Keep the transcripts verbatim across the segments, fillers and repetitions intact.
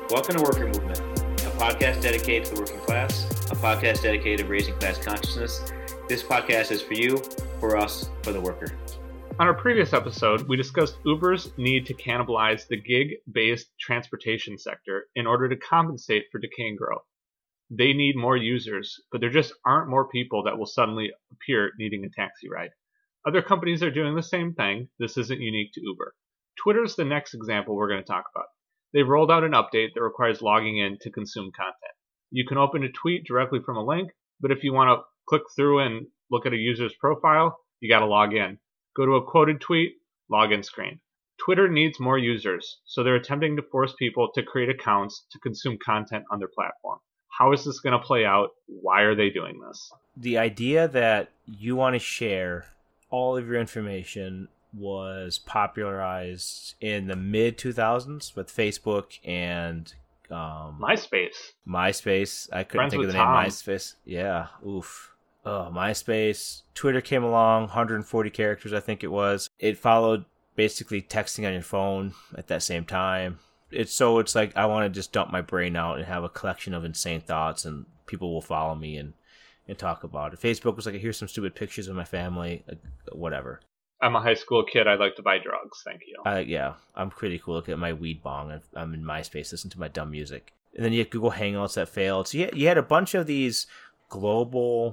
Welcome to Worker Movement, a podcast dedicated to the working class, a podcast dedicated to raising class consciousness. This podcast is for you, for us, for the worker. On our previous episode, we discussed Uber's need to cannibalize the gig-based transportation sector in order to compensate for decaying growth. They need more users, but there just aren't more people that will suddenly appear needing a taxi ride. Other companies are doing the same thing. This isn't unique to Uber. Twitter is the next example we're going to talk about. They've rolled out an update that requires logging in to consume content. You can open a tweet directly from a link, but if you want to click through and look at a user's profile, you got to log in. Go to a quoted tweet, login screen. Twitter needs more users, so they're attempting to force people to create accounts to consume content on their platform. How is this going to play out? Why are they doing this? The idea that you want to share all of your information was popularized in the mid two thousands with Facebook and um, MySpace. MySpace. I couldn't Friends think of with the name. Tom. MySpace. Yeah. Oof. Oh, MySpace. Twitter came along, one hundred forty characters, I think it was. It followed basically texting on your phone at that same time. It's so it's like I want to just dump my brain out and have a collection of insane thoughts, and people will follow me and, and talk about it. Facebook was like, here's some stupid pictures of my family, uh, whatever. I'm a high school kid. I like to buy drugs. Thank you. Uh, yeah, I'm pretty cool. Look at my weed bong. I'm in MySpace, listen to my dumb music. And then you had Google Hangouts that failed. So you had, you had a bunch of these global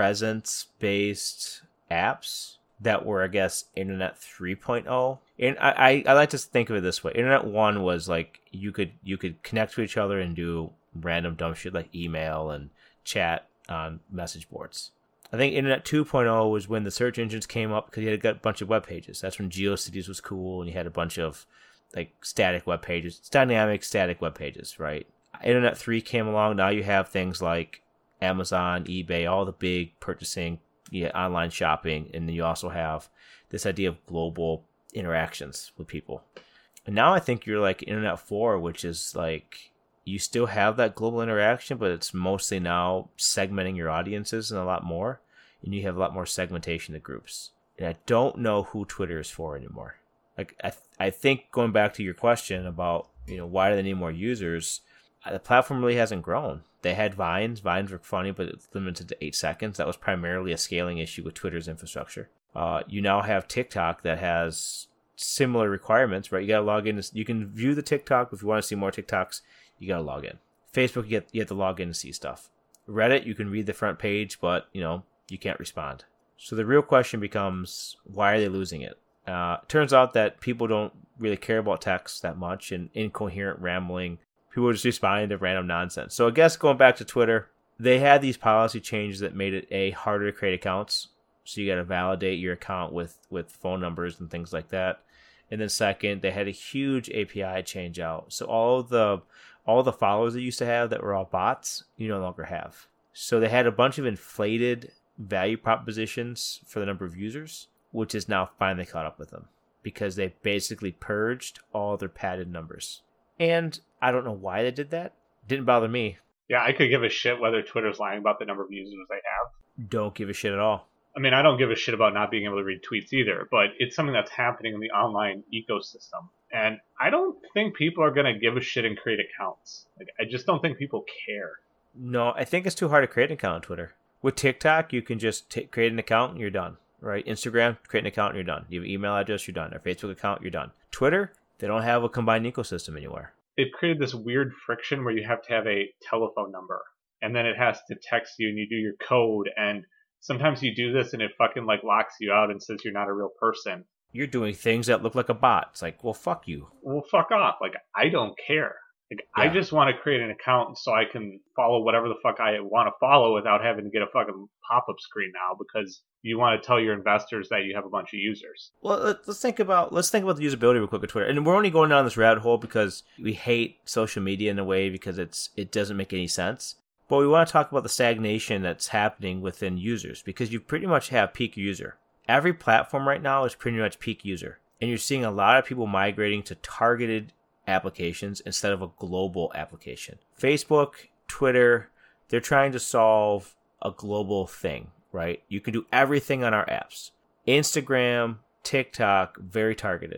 presence-based apps that were, I guess, Internet three point oh. And I, I, I like to think of it this way. Internet one was like you could you could connect to each other and do random dumb shit like email and chat on message boards. I think Internet two point oh was when the search engines came up because you had a bunch of web pages. That's when GeoCities was cool, and you had a bunch of like static web pages, it's dynamic static web pages, right? Internet three came along. Now you have things like Amazon, eBay, all the big purchasing, yeah, online shopping, and then you also have this idea of global interactions with people. And now I think you're like Internet four, which is like you still have that global interaction, but it's mostly now segmenting your audiences and a lot more, and you have a lot more segmentation of groups. And I don't know who Twitter is for anymore. Like I, th- I think going back to your question about, you know, why do they need more users? The platform really hasn't grown. They had Vines. Vines were funny, but it's limited to eight seconds. That was primarily a scaling issue with Twitter's infrastructure. Uh, you now have TikTok that has similar requirements, right? You got to log in. You can view the TikTok. If you want to see more TikToks, you got to log in. Facebook, you, get, you have to log in to see stuff. Reddit, you can read the front page, but, you know, you can't respond. So the real question becomes, why are they losing it? Uh, turns out that people don't really care about text that much and incoherent rambling. People are just responding to random nonsense. So I guess going back to Twitter, they had these policy changes that made it, A, harder to create accounts. So you got to validate your account with, with phone numbers and things like that. And then second, they had a huge A P I change out. So all of the all the followers they used to have that were all bots, you no longer have. So they had a bunch of inflated value propositions for the number of users, which is now finally caught up with them because they basically purged all their padded numbers. And I don't know why they did that. Didn't bother me. Yeah, I could give a shit whether Twitter's lying about the number of users they have. Don't give a shit at all. I mean, I don't give a shit about not being able to read tweets either, but it's something that's happening in the online ecosystem. And I don't think people are going to give a shit and create accounts. Like, I just don't think people care. No, I think it's too hard to create an account on Twitter. With TikTok, you can just t- create an account and you're done, right? Instagram, create an account and you're done. You have an email address, you're done. Or Facebook account, you're done. Twitter, they don't have a combined ecosystem anywhere. They've created this weird friction where you have to have a telephone number, and then it has to text you and you do your code, and sometimes you do this and it fucking like locks you out and says you're not a real person. You're doing things that look like a bot. It's like, well, fuck you. Well, fuck off. Like, I don't care. Like, Yeah. I just want to create an account so I can follow whatever the fuck I want to follow without having to get a fucking pop-up screen now because you want to tell your investors that you have a bunch of users. Well, let- let's think about let's think about the usability real quick of Twitter. And we're only going down this rabbit hole because we hate social media in a way because it's it doesn't make any sense. But we want to talk about the stagnation that's happening within users because you pretty much have peak user. Every platform right now is pretty much peak user. And you're seeing a lot of people migrating to targeted applications instead of a global application. Facebook, Twitter, they're trying to solve a global thing, right? You can do everything on our apps. Instagram, TikTok, very targeted.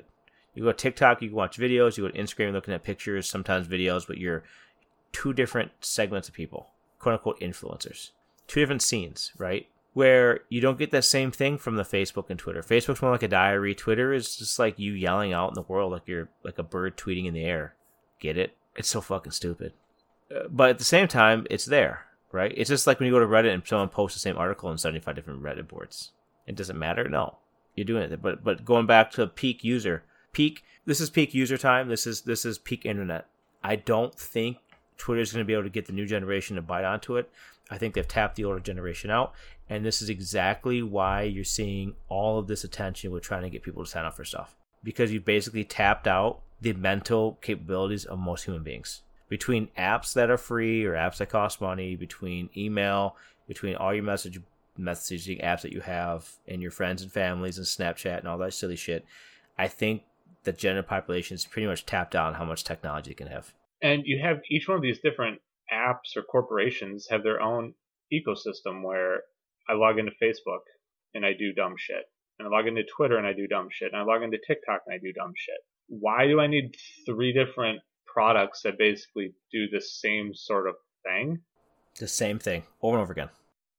You go to TikTok, you can watch videos. You go to Instagram, looking at pictures, sometimes videos, but you're two different segments of people, quote unquote influencers. Two different scenes, right? Where you don't get that same thing from the Facebook and Twitter. Facebook's more like a diary. Twitter is just like you yelling out in the world like you're like a bird tweeting in the air. Get it? It's so fucking stupid. Uh, but at the same time, it's there, right? It's just like when you go to Reddit and someone posts the same article on seventy-five different Reddit boards. It doesn't matter? No. You're doing it. But but going back to peak user, peak, this is peak user time. This is this is peak internet. I don't think Twitter's going to be able to get the new generation to bite onto it. I think they've tapped the older generation out. And this is exactly why you're seeing all of this attention with trying to get people to sign up for stuff. Because you basically tapped out the mental capabilities of most human beings. Between apps that are free or apps that cost money, between email, between all your message messaging apps that you have, and your friends and families and Snapchat and all that silly shit, I think the general population is pretty much tapped out on how much technology it can have. And you have each one of these different apps or corporations have their own ecosystem where I log into Facebook and I do dumb shit. And I log into Twitter and I do dumb shit. And I log into TikTok and I do dumb shit. Why do I need three different products that basically do the same sort of thing? The same thing over and over again.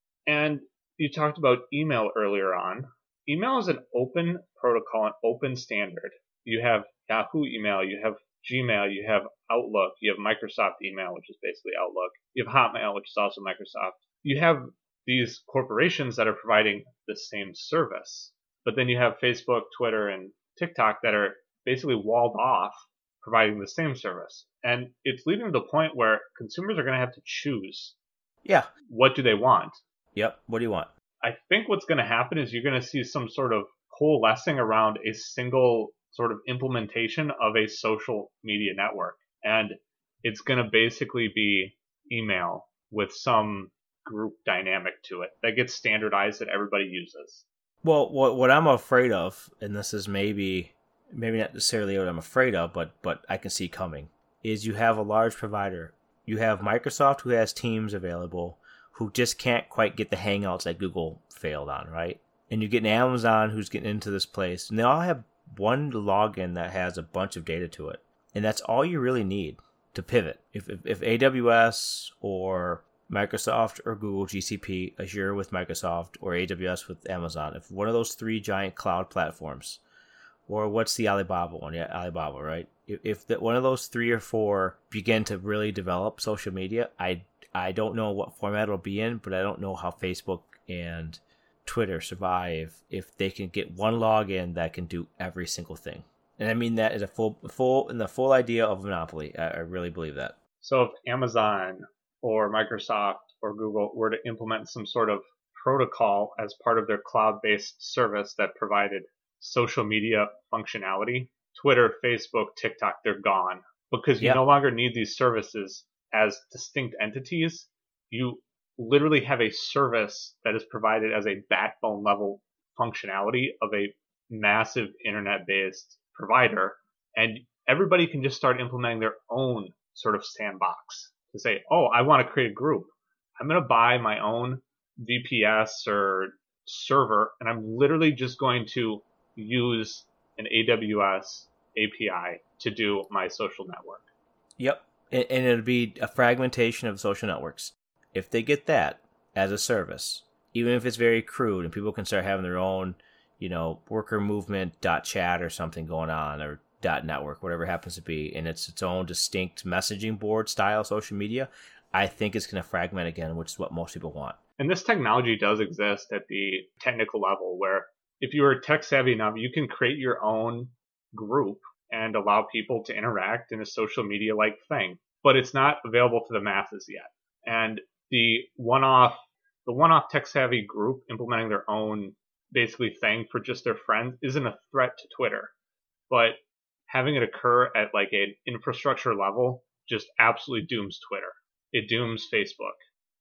And you talked about email earlier on. Email is an open protocol, an open standard. You have Yahoo email, you have Gmail, you have Outlook, you have Microsoft email, which is basically Outlook. You have Hotmail, which is also Microsoft. You have these corporations that are providing the same service. But then you have Facebook, Twitter, and TikTok that are basically walled off, providing the same service. And it's leading to the point where consumers are going to have to choose. Yeah. What do they want? Yep. What do you want? I think what's going to happen is you're going to see some sort of coalescing around a single sort of implementation of a social media network. And it's going to basically be email with some group dynamic to it that gets standardized that everybody uses. Well, what what I'm afraid of, and this is maybe maybe not necessarily what I'm afraid of, but but I can see coming, is you have a large provider. You have Microsoft who has Teams available, who just can't quite get the Hangouts that Google failed on, right? And you get an Amazon who's getting into this place, and they all have one login that has a bunch of data to it. And that's all you really need to pivot. If if, if A W S or Microsoft or Google, G C P, Azure with Microsoft, or A W S with Amazon, if one of those three giant cloud platforms, or what's the Alibaba one? Yeah, Alibaba, right? If, if the, one of those three or four begin to really develop social media, I, I don't know what format it'll be in, but I don't know how Facebook and Twitter survive if they can get one login that can do every single thing. And I mean that is a full, full, in the full idea of monopoly. I, I really believe that. So if Amazon or Microsoft or Google were to implement some sort of protocol as part of their cloud-based service that provided social media functionality, Twitter, Facebook, TikTok, they're gone. Because you Yeah. no longer need these services as distinct entities. You literally have a service that is provided as a backbone level functionality of a massive internet-based provider. And everybody can just start implementing their own sort of sandbox. To say, oh, I want to create a group. I'm going to buy my own V P S or server, and I'm literally just going to use an A W S A P I to do my social network. Yep. And, and it'll be a fragmentation of social networks. If they get that as a service, even if it's very crude and people can start having their own, you know, worker movement dot chat or something going on, or dot network, whatever it happens to be, and it's its own distinct messaging board style social media, I think it's going to fragment again, which is what most people want. And this technology does exist at the technical level where if you are tech savvy enough, you can create your own group and allow people to interact in a social media like thing. But it's not available to the masses yet. And the one-off the one-off tech savvy group implementing their own basically thing for just their friends isn't a threat to Twitter. But having it occur at like an infrastructure level just absolutely dooms Twitter. It dooms Facebook.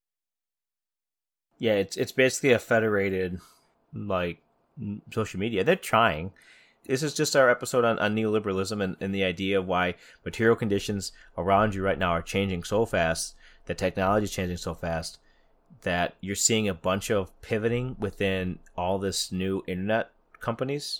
Yeah, it's it's basically a federated like social media. They're trying. This is just our episode on, on neoliberalism and, and the idea of why material conditions around you right now are changing so fast, that technology is changing so fast, that you're seeing a bunch of pivoting within all this new internet companies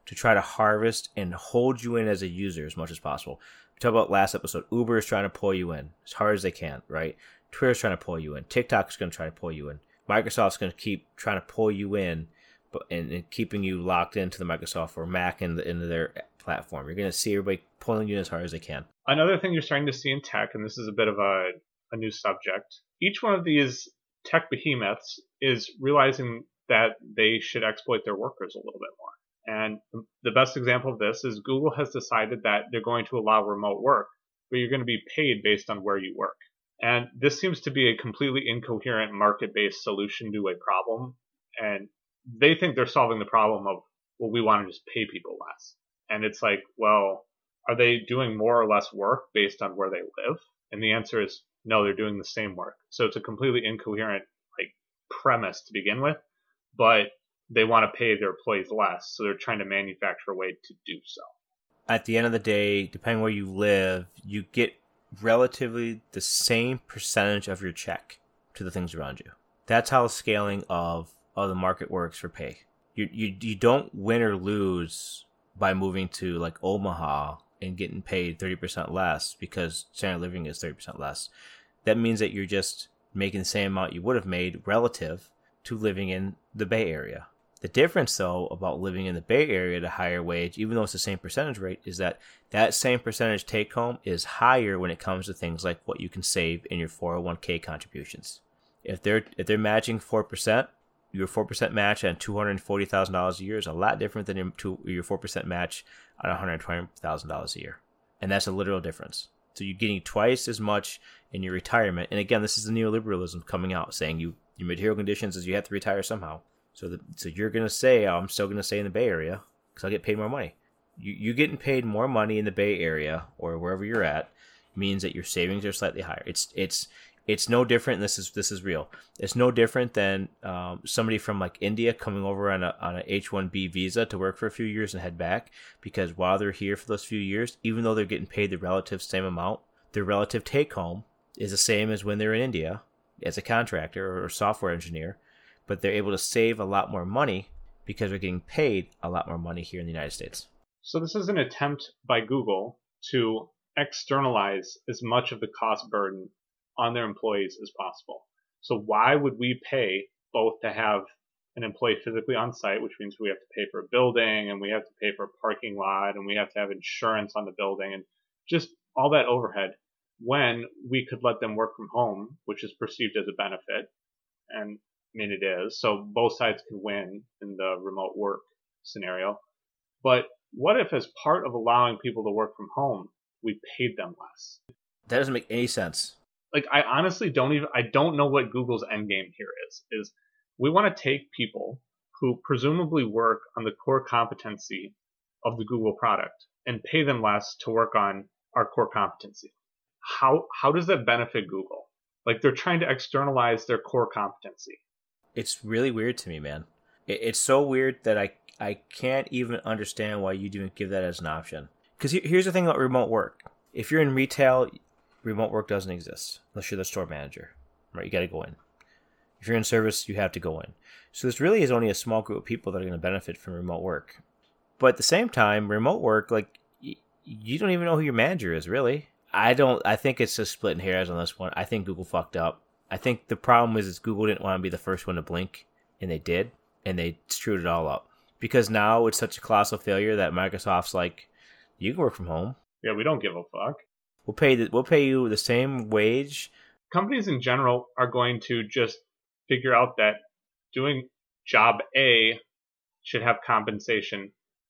to try to harvest and hold you in as a user as much as possible. We talked about last episode, Uber is trying to pull you in as hard as they can, right? Twitter's trying to pull you in. TikTok's going to try to pull you in. Microsoft's going to keep trying to pull you in but and, and keeping you locked into the Microsoft or Mac and the, into their platform. You're going to see everybody pulling you in as hard as they can. Another thing you're starting to see in tech, and this is a bit of a, a new subject, each one of these tech behemoths is realizing that they should exploit their workers a little bit more. And the best example of this is Google has decided that they're going to allow remote work, but you're going to be paid based on where you work. And this seems to be a completely incoherent market-based solution to a problem. And they think they're solving the problem of, well, we want to just pay people less. And it's like, well, are they doing more or less work based on where they live? And the answer is no, they're doing the same work. So it's a completely incoherent like premise to begin with, but they want to pay their employees less. So they're trying to manufacture a way to do so. At the end of the day, depending where you live, you get relatively the same percentage of your check to the things around you. That's how the scaling of, of the market works for pay. You, you you don't win or lose by moving to like Omaha and getting paid thirty percent less because standard living is thirty percent less. That means that you're just making the same amount you would have made relative to living in the Bay Area. The difference, though, about living in the Bay Area at a higher wage, even though it's the same percentage rate, is that that same percentage take-home is higher when it comes to things like what you can save in your four oh one k contributions. If they're if they're matching four percent, your four percent match on two hundred forty thousand dollars a year is a lot different than your, two, your four percent match on one hundred twenty thousand dollars a year. And that's a literal difference. So you're getting twice as much in your retirement. And again, this is the neoliberalism coming out, saying you your material conditions is you have to retire somehow. So the, so you're going to say, oh, I'm still going to stay in the Bay Area because I'll get paid more money. You you getting paid more money in the Bay Area or wherever you're at means that your savings are slightly higher. It's it's it's no different. And this is this is real. It's no different than um, somebody from like India coming over on a on a H one B visa to work for a few years and head back, because while they're here for those few years, even though they're getting paid the relative same amount, their relative take home is the same as when they're in India as a contractor or a software engineer. But they're able to save a lot more money because they're getting paid a lot more money here in the United States. So this is an attempt by Google to externalize as much of the cost burden on their employees as possible. So why would we pay both to have an employee physically on site, which means we have to pay for a building and we have to pay for a parking lot and we have to have insurance on the building and just all that overhead, when we could let them work from home, which is perceived as a benefit? And I mean, it is. So both sides can win in the remote work scenario. But what if, as part of allowing people to work from home, we paid them less? That doesn't make any sense. Like, I honestly don't even, I don't know what Google's end game here is. Is we want to take people who presumably work on the core competency of the Google product and pay them less to work on our core competency. How how does that benefit Google? Like, they're trying to externalize their core competency. It's really weird to me, man. It's so weird that I I can't even understand why you didn't give that as an option. Because here's the thing about remote work. If you're in retail, remote work doesn't exist unless you're the store manager, right? You got to go in. If you're in service, you have to go in. So this really is only a small group of people that are going to benefit from remote work. But at the same time, remote work, like, you don't even know who your manager is, really. I don't. I think it's just splitting hairs on this one. I think Google fucked up. I think the problem is, is Google didn't want to be the first one to blink, and they did, and they screwed it all up. Because now it's such a colossal failure that Microsoft's like, you can work from home. Yeah, we don't give a fuck. We'll pay the, we'll pay you the same wage. Companies in general are going to just figure out that doing job A should have compensation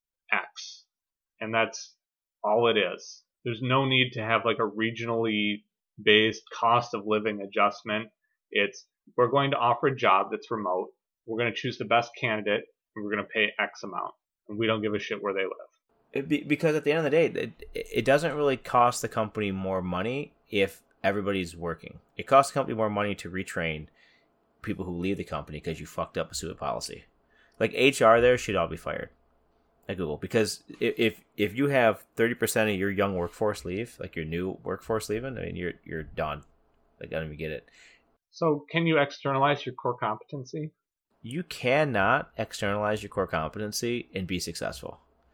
X, and that's all it is. There's no need to have like a regionally based cost of living adjustment. It's, we're going to offer a job that's remote. We're going to choose the best candidate and we're going to pay X amount. And we don't give a shit where they live. It be, because at the end of the day, it, it doesn't really cost the company more money if everybody's working. It costs the company more money to retrain people who leave the company because you fucked up a suit policy. Like H R there should all be fired at Google, because if if you have thirty percent of your young workforce leave, like your new workforce leaving, I mean, you're you're done. Like, I don't even get it. So can you externalize your core competency? You cannot externalize your core competency and be successful.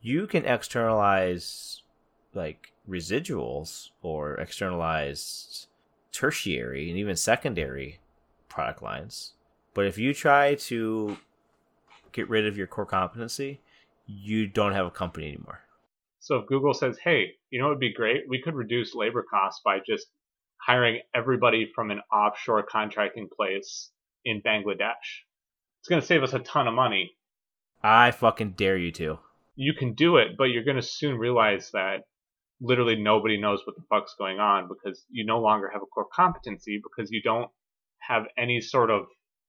you can externalize like residuals or externalize tertiary and even secondary product lines. But if you try to get rid of your core competency, you don't have a company anymore. So if Google says, hey, you know what would be great? We could reduce labor costs by just hiring everybody from an offshore contracting place in Bangladesh. It's going to save us a ton of money. I fucking dare you to. You can do it, but you're going to soon realize that literally nobody knows what the fuck's going on because you no longer have a core competency because you don't have any sort of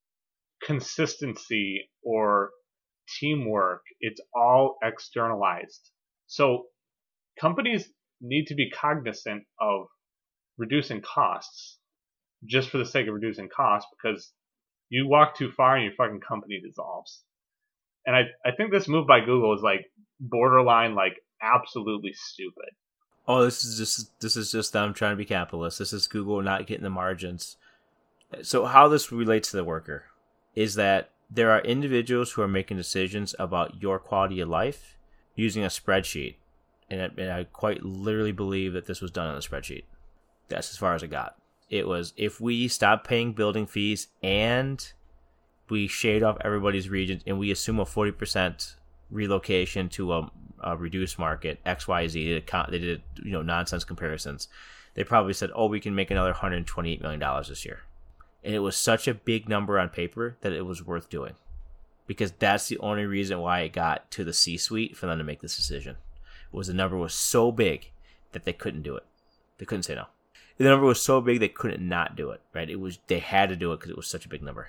consistency or teamwork. It's all externalized. So companies need to be cognizant of reducing costs just for the sake of reducing costs because you walk too far and your fucking company dissolves. And I, I think this move by Google is like borderline, like absolutely stupid. Oh, this is just this is just them trying to be capitalist. This is Google not getting the margins. So how this relates to the worker is that there are individuals who are making decisions about your quality of life using a spreadsheet. And I, and I quite literally believe that this was done on a spreadsheet. That's as far as it got. It was, if we stop paying building fees and we shade off everybody's regions and we assume a forty percent relocation to a, a reduced market, X Y Z, they did, they did you know nonsense comparisons. They probably said, oh, we can make another one hundred twenty-eight million dollars this year. And it was such a big number on paper that it was worth doing. Because that's the only reason why it got to the C-suite for them to make this decision. Was the number was so big that they couldn't do it. They couldn't say no. The number was so big they couldn't not do it, right? It was they had to do it because it was such a big number.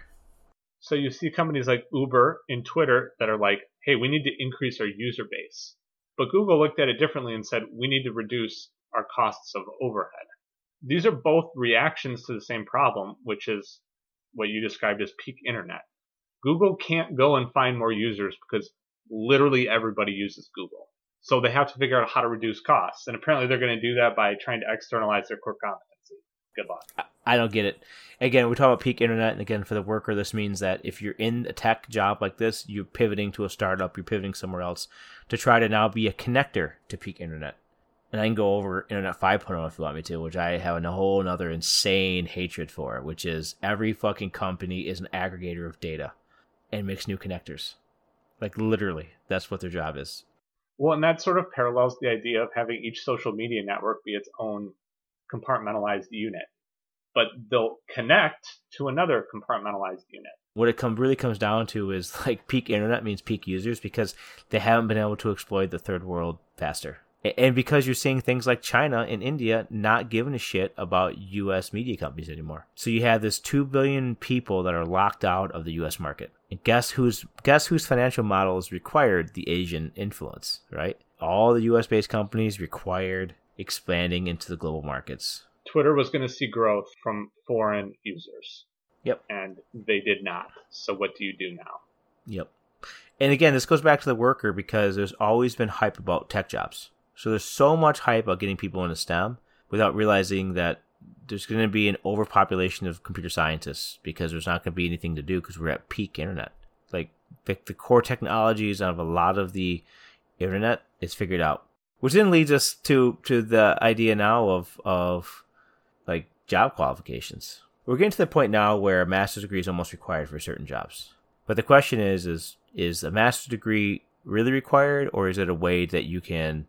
So you see companies like Uber and Twitter that are like, hey, we need to increase our user base. But Google looked at it differently and said, we need to reduce our costs of overhead. These are both reactions to the same problem, which is what you described as peak internet. Google can't go and find more users because literally everybody uses Google. So they have to figure out how to reduce costs. And apparently they're going to do that by trying to externalize their core competency. Good luck. I don't get it. Again, we talk about peak internet. And again, for the worker, this means that if you're in a tech job like this, you're pivoting to a startup, you're pivoting somewhere else to try to now be a connector to peak internet. And I can go over Internet five point oh if you want me to, which I have a whole other insane hatred for, which is every fucking company is an aggregator of data and makes new connectors. Like literally, that's what their job is. Well, and that sort of parallels the idea of having each social media network be its own compartmentalized unit. But they'll connect to another compartmentalized unit. What it come, really comes down to is like peak internet means peak users because they haven't been able to exploit the third world faster. And because you're seeing things like China and India not giving a shit about U S media companies anymore. So you have this two billion people that are locked out of the U S market. And guess whose guess whose financial models required the Asian influence, right? All the U S-based companies required expanding into the global markets. Twitter was going to see growth from foreign users. Yep. And they did not. So what do you do now? Yep. And again, this goes back to the worker because there's always been hype about tech jobs. So there's so much hype about getting people into STEM without realizing that there's going to be an overpopulation of computer scientists because there's not going to be anything to do because we're at peak internet. Like the, the core technologies of a lot of the internet is figured out, which then leads us to, to the idea now of, of like job qualifications. We're getting to the point now where a master's degree is almost required for certain jobs. But the question is, is, is a master's degree really required or is it a way that you can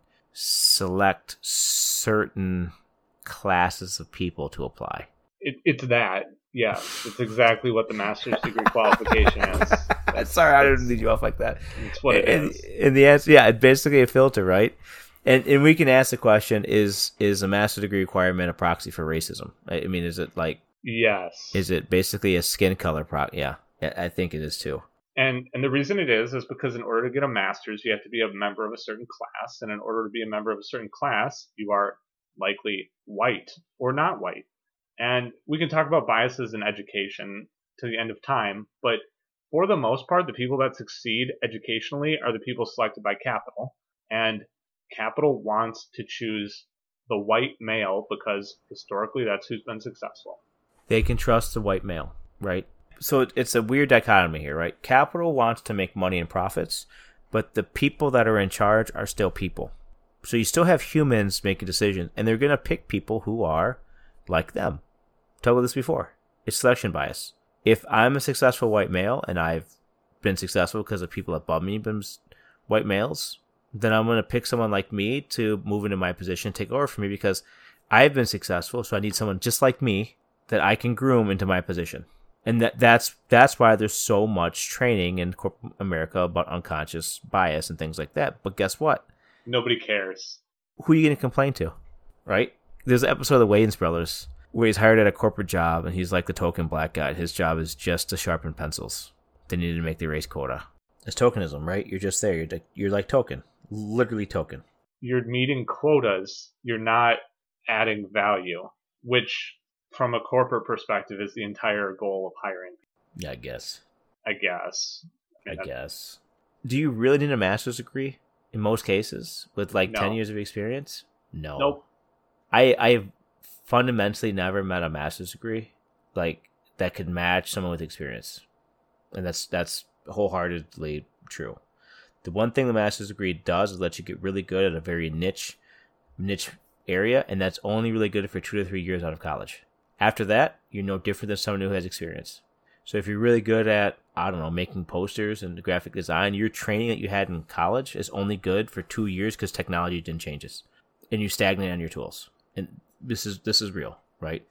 select certain classes of people to apply? It, it's that. Yeah, it's exactly what the master's degree qualification is. That's, Sorry, I didn't lead you off like that. It's what it and, is. And the answer, yeah, it's basically a filter, right? And and we can ask the question: Is is a master's degree requirement a proxy for racism? I, I mean, is it like yes? Is it basically a skin color pro? Yeah, I think it is too. And and the reason it is is because in order to get a master's, you have to be a member of a certain class, and in order to be a member of a certain class, you are likely white or not white. And we can talk about biases in education to the end of time, but for the most part, the people that succeed educationally are the people selected by capital, and capital wants to choose the white male because historically that's who's been successful. They can trust the white male, right? So it's a weird dichotomy here, right? Capital wants to make money and profits, but the people that are in charge are still people. So you still have humans making decisions, and they're going to pick people who are like them. Talked about this before. It's selection bias. If I'm a successful white male and I've been successful because of people above me been white males, then I'm going to pick someone like me to move into my position, take over for me because I've been successful. So I need someone just like me that I can groom into my position. And that that's that's why there's so much training in corporate America about unconscious bias and things like that. But guess what? Nobody cares. Who are you going to complain to, right? There's an episode of the Wayans Brothers where he's hired at a corporate job and he's like the token black guy. His job is just to sharpen pencils. They need to make the race quota. It's tokenism, right? You're just there. You're like, you're like token. Literally token. You're meeting quotas. You're not adding value, which from a corporate perspective is the entire goal of hiring. Yeah, I guess. I guess. I, mean, I guess. Do you really need a master's degree in most cases with like no. ten years of experience? No. Nope. I I've fundamentally never met a master's degree like that could match someone with experience. And that's that's wholeheartedly true. The one thing the master's degree does is let you get really good at a very niche niche area, and that's only really good for two to three years out of college. After that, you're no different than someone who has experience. So if you're really good at, I don't know, making posters and graphic design, your training that you had in college is only good for two years because technology didn't change, and you stagnate on your tools. And this is this is real, right?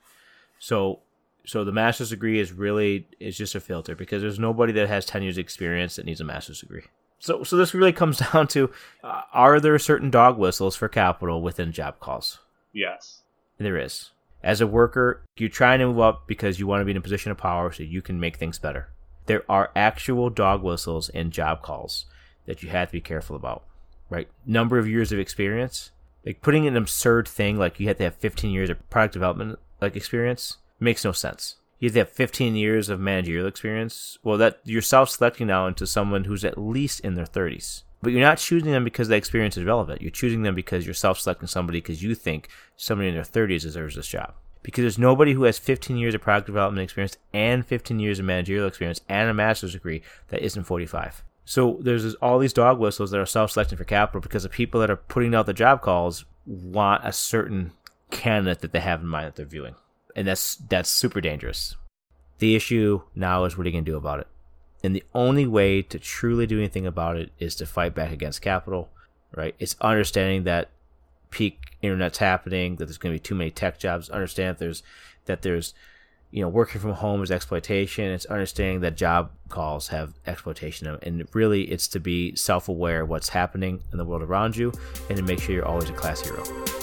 So so the master's degree is really is just a filter because there's nobody that has ten years experience that needs a master's degree. So so this really comes down to, uh, are there certain dog whistles for capital within job calls? Yes. There is. As a worker, you're trying to move up because you want to be in a position of power so you can make things better. There are actual dog whistles in job calls that you have to be careful about, right? Number of years of experience. Like putting an absurd thing like you have to have fifteen years of product development like experience makes no sense. You have to have fifteen years of managerial experience. Well, that you're self-selecting now into someone who's at least in their thirties. But you're not choosing them because the experience is relevant. You're choosing them because you're self-selecting somebody because you think somebody in their thirties deserves this job. Because there's nobody who has fifteen years of product development experience and fifteen years of managerial experience and a master's degree that isn't forty-five. So there's this, all these dog whistles that are self-selecting for capital because the people that are putting out the job calls want a certain candidate that they have in mind that they're viewing. And that's that's super dangerous. The issue now is what are you going to do about it? And the only way to truly do anything about it is to fight back against capital, right? It's understanding that peak internet's happening, that there's going to be too many tech jobs. Understand that there's, that there's, you know, working from home is exploitation. It's understanding that job calls have exploitation. And really, it's to be self-aware of what's happening in the world around you and to make sure you're always a class hero.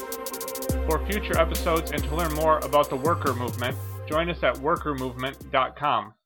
For future episodes and to learn more about the worker movement, join us at worker movement dot com.